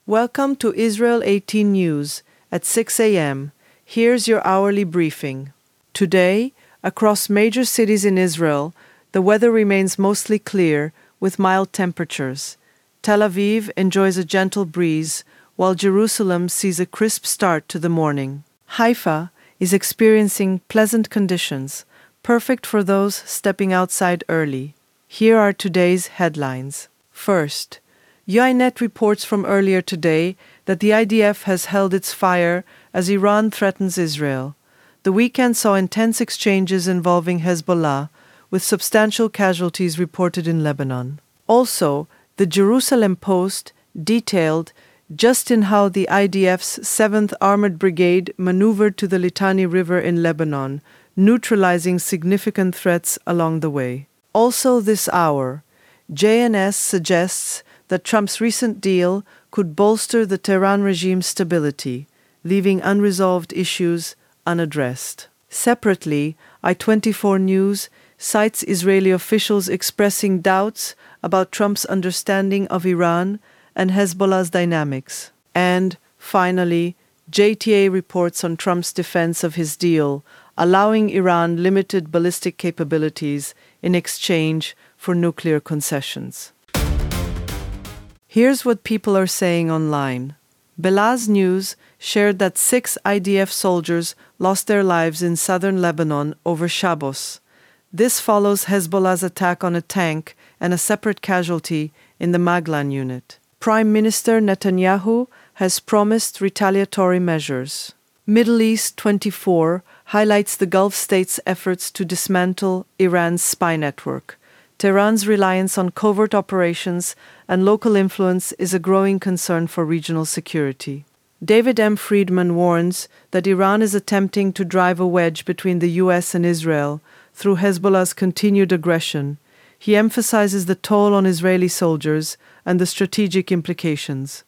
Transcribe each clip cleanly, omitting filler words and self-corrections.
Welcome to Israel 18 News at 6 a.m. Here's your hourly briefing. Today, across major cities in Israel, the weather remains mostly clear with mild temperatures. Tel Aviv enjoys a gentle breeze, while Jerusalem sees a crisp start to the morning. Haifa is experiencing pleasant conditions, perfect for those stepping outside early. Here are today's headlines. First, Ynet reports from earlier today that the IDF has held its fire as Iran threatens Israel. The weekend saw intense exchanges involving Hezbollah, with substantial casualties reported in Lebanon. Also, the Jerusalem Post detailed just in how the IDF's 7th Armored Brigade maneuvered to the Litani River in Lebanon, neutralizing significant threats along the way. Also this hour, JNS suggests that Trump's recent deal could bolster the Tehran regime's stability, leaving unresolved issues unaddressed. Separately, I-24 News cites Israeli officials expressing doubts about Trump's understanding of Iran and Hezbollah's dynamics. And, finally, JTA reports on Trump's defense of his deal, allowing Iran limited ballistic capabilities in exchange for nuclear concessions. Here's what people are saying online. Belaz News shared that 6 IDF soldiers lost their lives in southern Lebanon over Shabbos. This follows Hezbollah's attack on a tank and a separate casualty in the Maglan unit. Prime Minister Netanyahu has promised retaliatory measures. Middle East 24 highlights the Gulf states' efforts to dismantle Iran's spy network. Tehran's reliance on covert operations and local influence is a growing concern for regional security. David M. Friedman warns that Iran is attempting to drive a wedge between the U.S. and Israel through Hezbollah's continued aggression. He emphasizes the toll on Israeli soldiers and the strategic implications.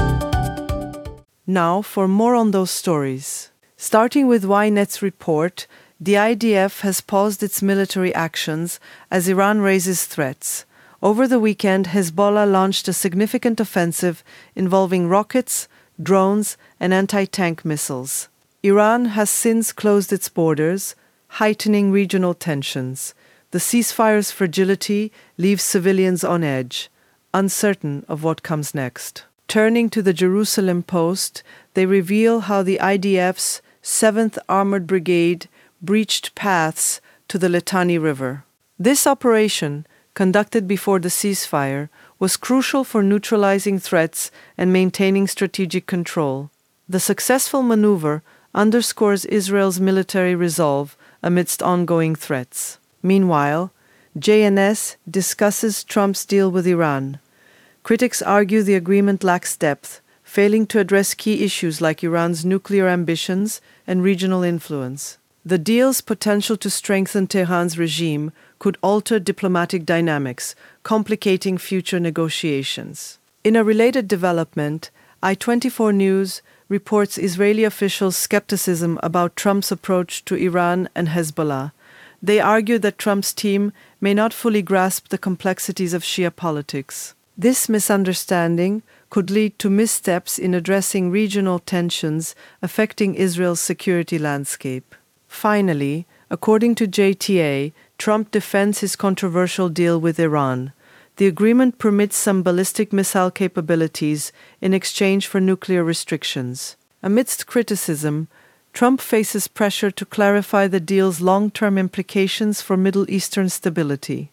Now for more on those stories. Starting with Ynet's report, the IDF has paused its military actions as Iran raises threats. Over the weekend, Hezbollah launched a significant offensive involving rockets, drones, and anti-tank missiles. Iran has since closed its borders, heightening regional tensions. The ceasefire's fragility leaves civilians on edge, uncertain of what comes next. Turning to the Jerusalem Post, they reveal how the IDF's 7th Armored Brigade breached paths to the Litani River. This operation, conducted before the ceasefire, was crucial for neutralizing threats and maintaining strategic control. The successful maneuver underscores Israel's military resolve amidst ongoing threats. Meanwhile, JNS discusses Trump's deal with Iran. Critics argue the agreement lacks depth, failing to address key issues like Iran's nuclear ambitions and regional influence. The deal's potential to strengthen Tehran's regime could alter diplomatic dynamics, complicating future negotiations. In a related development, I-24 News reports Israeli officials' skepticism about Trump's approach to Iran and Hezbollah. They argue that Trump's team may not fully grasp the complexities of Shia politics. This misunderstanding could lead to missteps in addressing regional tensions affecting Israel's security landscape. Finally, according to JTA, Trump defends his controversial deal with Iran. The agreement permits some ballistic missile capabilities in exchange for nuclear restrictions. Amidst criticism, Trump faces pressure to clarify the deal's long-term implications for Middle Eastern stability.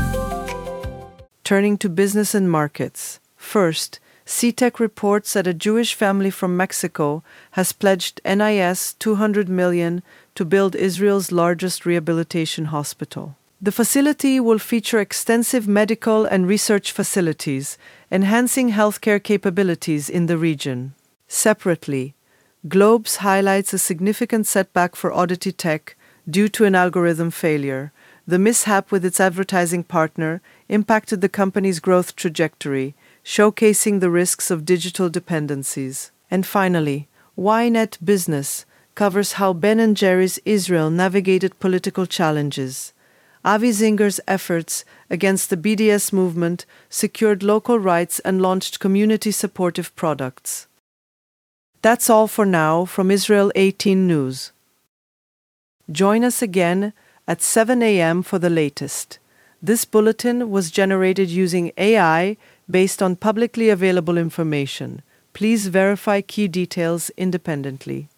Turning to business and markets. First, CTEC reports that a Jewish family from Mexico has pledged NIS $200 million to build Israel's largest rehabilitation hospital. The facility will feature extensive medical and research facilities, enhancing healthcare capabilities in the region. Separately, Globes highlights a significant setback for Oddity Tech due to an algorithm failure. The mishap with its advertising partner impacted the company's growth trajectory, showcasing the risks of digital dependencies. And finally, Ynet Business covers how Ben & Jerry's Israel navigated political challenges. Avi Zinger's efforts against the BDS movement secured local rights and launched community-supportive products. That's all for now from Israel 18 News. Join us again at 7 a.m. for the latest. This bulletin was generated using AI based on publicly available information. Please verify key details independently.